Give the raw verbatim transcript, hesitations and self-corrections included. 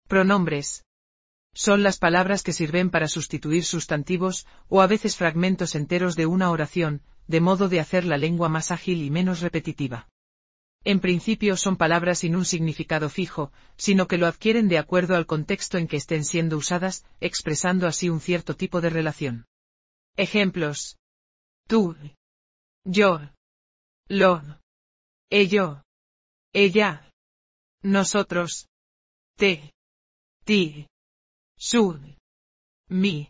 Pronombres. Son las palabras que sirven para sustituir sustantivos, o a veces fragmentos enteros de una oración, de modo de hacer la lengua más ágil y menos repetitiva. En principio son palabras sin un significado fijo, sino que lo adquieren de acuerdo al contexto en que estén siendo usadas, expresando así un cierto tipo de relación. Ejemplos. Tú. Yo. Lo. Ello. Ella. Nosotros. Te. Ti. Su. Mi.